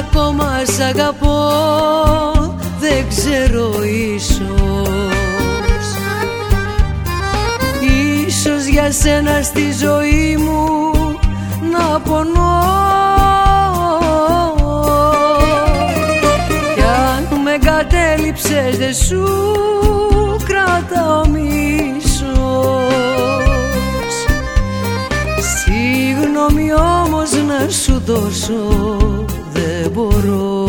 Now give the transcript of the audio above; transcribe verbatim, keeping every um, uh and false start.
ακόμα σ' αγαπώ, δεν ξέρω, ίσως Ίσως για σένα στη ζωή μου να πονώ. Κι αν με εγκατέλειψες δεν σου κρατάω μίσος. Συγγνώμη όμως να σου δώσω δεν μπορώ.